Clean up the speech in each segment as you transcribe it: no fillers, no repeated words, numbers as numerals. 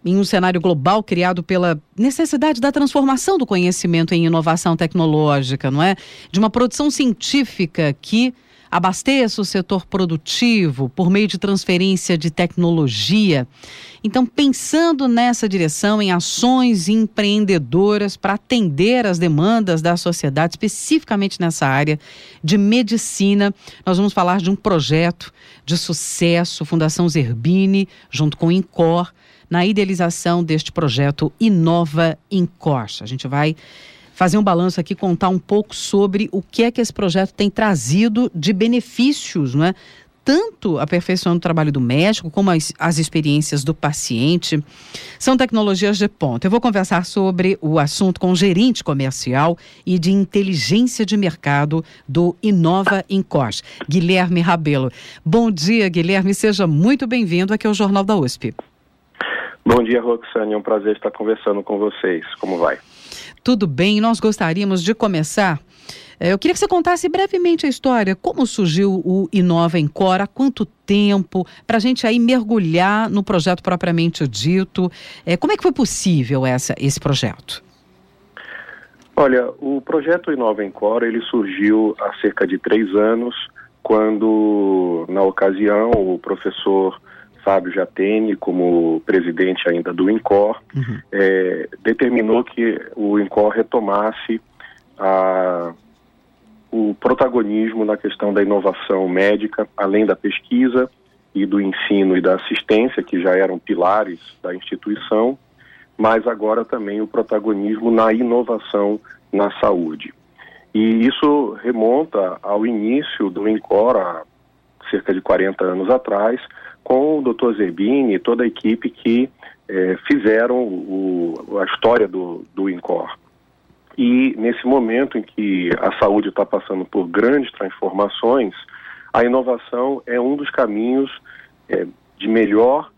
em um cenário global criado pela necessidade da transformação do conhecimento em inovação tecnológica, não é? De uma produção científica que abasteça o setor produtivo por meio de transferência de tecnologia. Então, pensando nessa direção, em ações empreendedoras para atender às demandas da sociedade, especificamente nessa área de medicina, nós vamos falar de um projeto de sucesso, Fundação Zerbini, junto com o INCOR, na idealização deste projeto Inova INCOR. A gente vai fazer um balanço aqui, contar um pouco sobre o que é que esse projeto tem trazido de benefícios, não é? Tanto aperfeiçoando o trabalho do médico, como as experiências do paciente. São tecnologias de ponta. Eu vou conversar sobre o assunto com o gerente comercial e de inteligência de mercado do Inova INCOR, Guilherme Rabelo. Bom dia, Guilherme. Seja muito bem-vindo aqui ao Jornal da USP. Bom dia, Roxane. É um prazer estar conversando com vocês. Como vai? Tudo bem, nós gostaríamos de começar. Eu queria que você contasse brevemente a história, como surgiu o Inova INCOR, há quanto tempo, para a gente aí mergulhar no projeto propriamente dito. Como é que foi possível esse projeto? Olha, o projeto Inova INCOR, ele surgiu há cerca de 3 anos, quando, na ocasião, o professor Fábio Jatene, como presidente ainda do INCOR, determinou que o INCOR retomasse o protagonismo na questão da inovação médica, além da pesquisa e do ensino e da assistência, que já eram pilares da instituição, mas agora também o protagonismo na inovação na saúde. E isso remonta ao início do INCOR, há cerca de 40 anos atrás, com o Dr. Zerbini e toda a equipe que fizeram a história do INCOR. E nesse momento em que a saúde está passando por grandes transformações, a inovação é um dos caminhos de melhor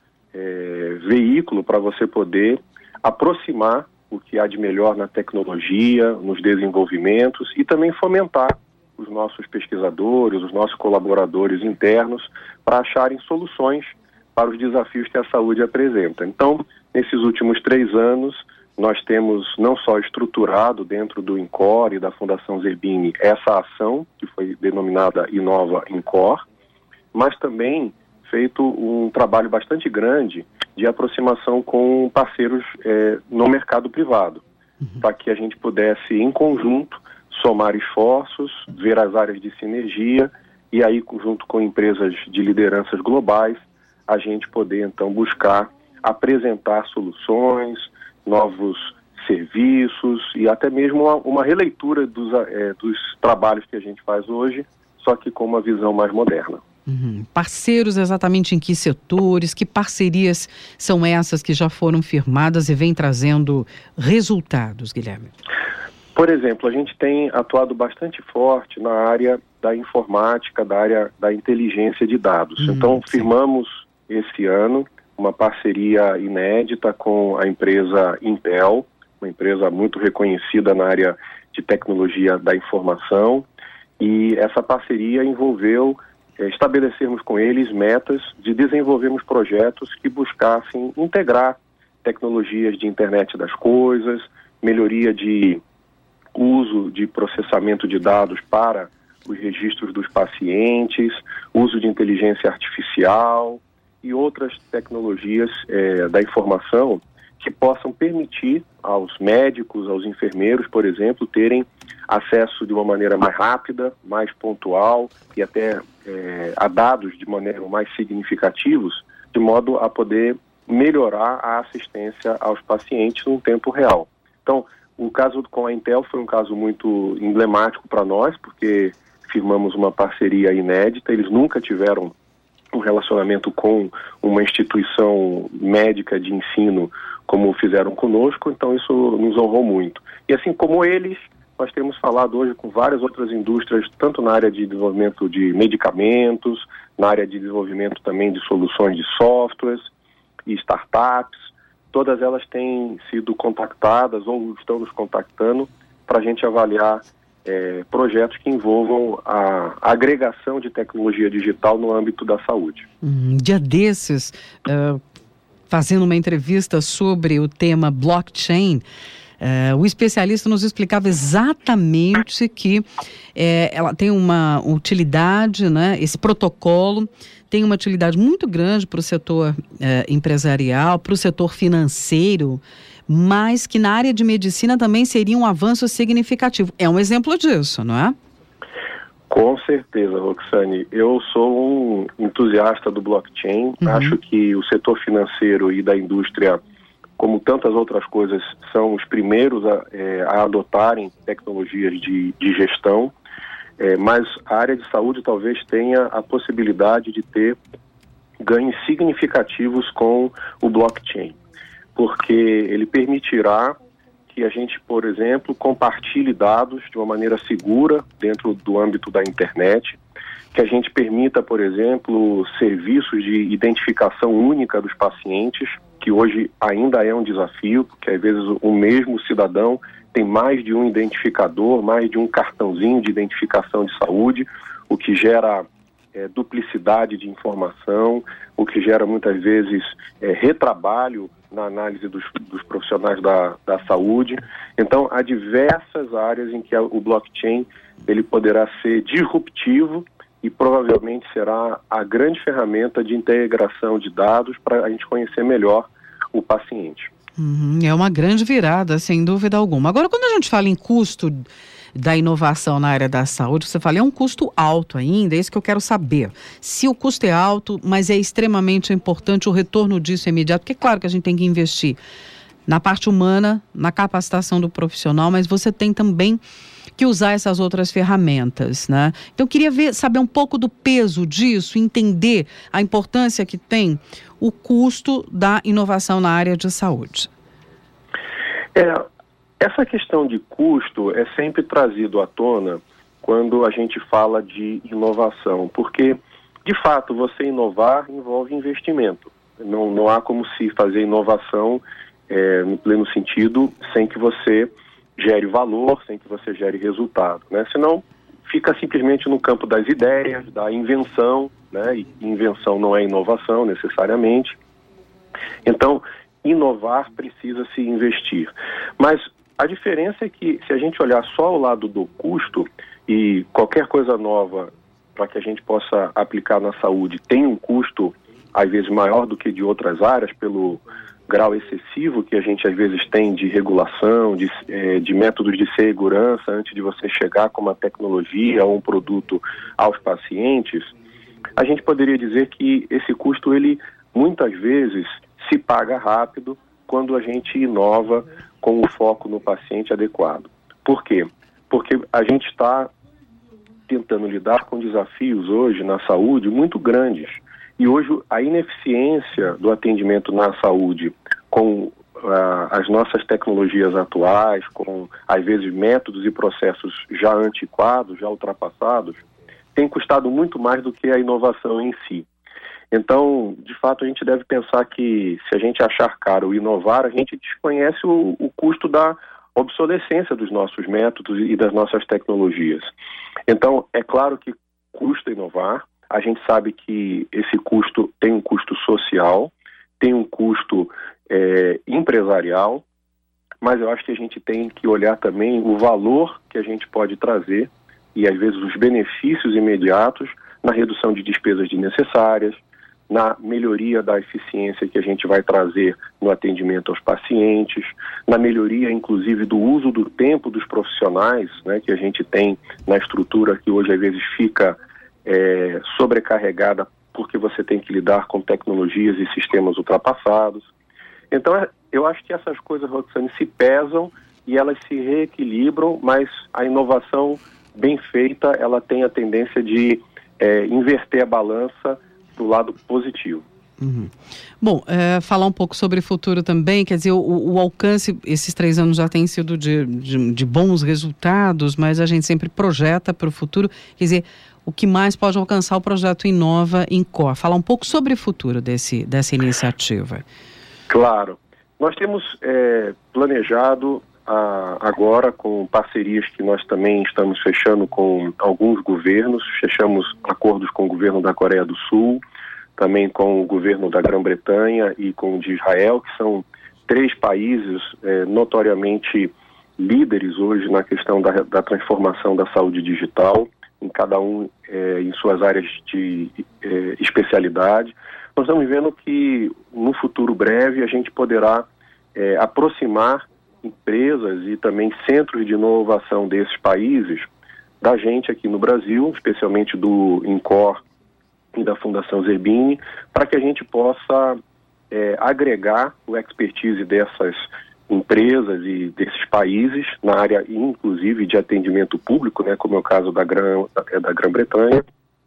veículo para você poder aproximar o que há de melhor na tecnologia, nos desenvolvimentos e também fomentar os nossos pesquisadores, os nossos colaboradores internos para acharem soluções para os desafios que a saúde apresenta. Então, nesses últimos 3 anos, nós temos não só estruturado dentro do INCOR e da Fundação Zerbini essa ação, que foi denominada Inova INCOR, mas também feito um trabalho bastante grande de aproximação com parceiros no mercado privado, para que a gente pudesse, em conjunto, somar esforços, ver as áreas de sinergia e aí, junto com empresas de lideranças globais, a gente poder, então, buscar apresentar soluções, novos serviços e até mesmo uma releitura dos trabalhos que a gente faz hoje, só que com uma visão mais moderna. Parceiros exatamente em que setores, que parcerias são essas que já foram firmadas e vêm trazendo resultados, Guilherme? Por exemplo, a gente tem atuado bastante forte na área da informática, da área da inteligência de dados. Então, firmamos esse ano uma parceria inédita com a empresa Intel, uma empresa muito reconhecida na área de tecnologia da informação, e essa parceria envolveu estabelecermos com eles metas de desenvolvermos projetos que buscassem integrar tecnologias de internet das coisas, melhoria de uso de processamento de dados para os registros dos pacientes, uso de inteligência artificial e outras tecnologias da informação que possam permitir aos médicos, aos enfermeiros, por exemplo, terem acesso de uma maneira mais rápida, mais pontual e até a dados de maneira mais significativos, de modo a poder melhorar a assistência aos pacientes no tempo real. Então, o caso com a Intel foi um caso muito emblemático para nós, porque firmamos uma parceria inédita, eles nunca tiveram um relacionamento com uma instituição médica de ensino como fizeram conosco, então isso nos honrou muito. E assim como eles, nós temos falado hoje com várias outras indústrias, tanto na área de desenvolvimento de medicamentos, na área de desenvolvimento também de soluções de softwares e startups. Todas elas têm sido contactadas ou estão nos contactando para a gente avaliar projetos que envolvam a agregação de tecnologia digital no âmbito da saúde. Dia desses, fazendo uma entrevista sobre o tema blockchain, o especialista nos explicava exatamente que ela tem uma utilidade, né? Esse protocolo tem uma utilidade muito grande para o setor empresarial, para o setor financeiro, mas que na área de medicina também seria um avanço significativo. É um exemplo disso, não é? Com certeza, Roxane. Eu sou um entusiasta do blockchain. Acho que o setor financeiro e da indústria, como tantas outras coisas, são os primeiros a adotarem tecnologias de gestão, mas a área de saúde talvez tenha a possibilidade de ter ganhos significativos com o blockchain, porque ele permitirá que a gente, por exemplo, compartilhe dados de uma maneira segura dentro do âmbito da internet, que a gente permita, por exemplo, serviços de identificação única dos pacientes, que hoje ainda é um desafio, porque às vezes o mesmo cidadão tem mais de um identificador, mais de um cartãozinho de identificação de saúde, o que gera duplicidade de informação, o que gera muitas vezes retrabalho na análise dos profissionais da saúde. Então, há diversas áreas em que o blockchain ele poderá ser disruptivo e provavelmente será a grande ferramenta de integração de dados para a gente conhecer melhor o paciente. É uma grande virada, sem dúvida alguma. Agora, quando a gente fala em custo da inovação na área da saúde, você fala, é um custo alto ainda, é isso que eu quero saber. Se o custo é alto, mas é extremamente importante o retorno disso imediato, porque é claro que a gente tem que investir na parte humana, na capacitação do profissional, mas você tem também que usar essas outras ferramentas, né? Então, eu queria saber um pouco do peso disso, entender a importância que tem o custo da inovação na área de saúde. Essa questão de custo é sempre trazido à tona quando a gente fala de inovação, porque, de fato, você inovar envolve investimento. Não há como se fazer inovação no pleno sentido sem que você gere valor, sem que você gere resultado, né? Senão fica simplesmente no campo das ideias, da invenção, né? E invenção não é inovação necessariamente. Então, inovar precisa se investir. Mas a diferença é que, se a gente olhar só ao lado do custo, e qualquer coisa nova para que a gente possa aplicar na saúde tem um custo, às vezes, maior do que de outras áreas, pelo grau excessivo que a gente, às vezes, tem de regulação, de métodos de segurança antes de você chegar com uma tecnologia ou um produto aos pacientes, a gente poderia dizer que esse custo, ele, muitas vezes, se paga rápido quando a gente inova com o foco no paciente adequado. Por quê? Porque a gente está tentando lidar com desafios hoje na saúde muito grandes. E hoje a ineficiência do atendimento na saúde com as nossas tecnologias atuais, com às vezes métodos e processos já antiquados, já ultrapassados, tem custado muito mais do que a inovação em si. Então, de fato, a gente deve pensar que se a gente achar caro inovar, a gente desconhece o custo da obsolescência dos nossos métodos e das nossas tecnologias. Então, é claro que custa inovar. A gente sabe que esse custo tem um custo social, tem um custo empresarial, mas eu acho que a gente tem que olhar também o valor que a gente pode trazer e, às vezes, os benefícios imediatos na redução de despesas desnecessárias, na melhoria da eficiência que a gente vai trazer no atendimento aos pacientes, na melhoria, inclusive, do uso do tempo dos profissionais, né, que a gente tem na estrutura que hoje, às vezes, fica sobrecarregada porque você tem que lidar com tecnologias e sistemas ultrapassados. Então, eu acho que essas coisas, Roxane, se pesam e elas se reequilibram, mas a inovação bem feita, ela tem a tendência de inverter a balança do lado positivo. Bom, falar um pouco sobre o futuro também, quer dizer, o alcance, esses 3 anos já tem sido de bons resultados, mas a gente sempre projeta para o futuro, quer dizer, o que mais pode alcançar o projeto Inova Incor. Falar um pouco sobre o futuro dessa iniciativa. Claro. Nós temos planejado agora, com parcerias que nós também estamos fechando com alguns governos, fechamos acordos com o governo da Coreia do Sul, também com o governo da Grã-Bretanha e com o de Israel, que são 3 países notoriamente líderes hoje na questão da transformação da saúde digital, em cada um em suas áreas de especialidade. Nós estamos vendo que no futuro breve a gente poderá aproximar empresas e também centros de inovação desses países da gente aqui no Brasil, especialmente do INCOR e da Fundação Zerbini, para que a gente possa agregar o expertise dessas empresas e desses países na área, inclusive, de atendimento público, né, como é o caso da Grã-Bretanha,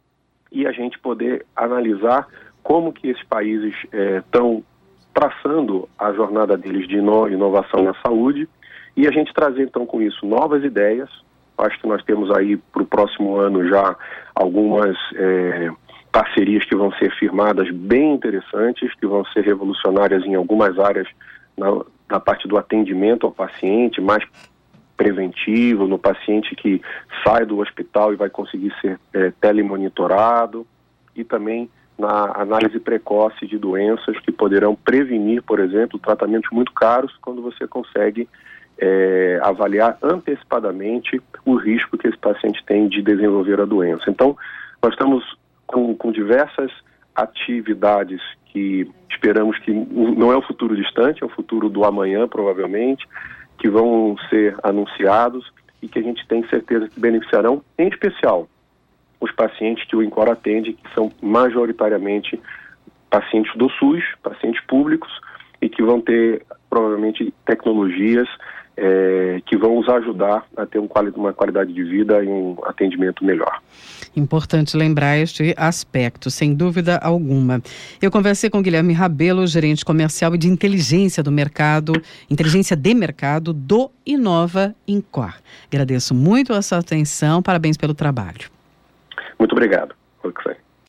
e a gente poder analisar como que esses países estão traçando a jornada deles de inovação na saúde, e a gente trazer, então, com isso, novas ideias. Acho que nós temos aí para o próximo ano já algumas parcerias que vão ser firmadas bem interessantes, que vão ser revolucionárias em algumas áreas na parte do atendimento ao paciente, mais preventivo, no paciente que sai do hospital e vai conseguir ser telemonitorado, e também na análise precoce de doenças que poderão prevenir, por exemplo, tratamentos muito caros quando você consegue avaliar antecipadamente o risco que esse paciente tem de desenvolver a doença. Então, nós estamos com diversas atividades que esperamos que não é um futuro distante, é um futuro do amanhã, provavelmente, que vão ser anunciados e que a gente tem certeza que beneficiarão, em especial, os pacientes que o INCOR atende, que são majoritariamente pacientes do SUS, pacientes públicos, e que vão ter, provavelmente, tecnologias que vão nos ajudar a ter uma qualidade de vida e um atendimento melhor. Importante lembrar este aspecto, sem dúvida alguma. Eu conversei com Guilherme Rabelo, gerente comercial e de inteligência de mercado do Inova INCOR. Agradeço muito a sua atenção, parabéns pelo trabalho. Muito obrigado. Foi o que foi.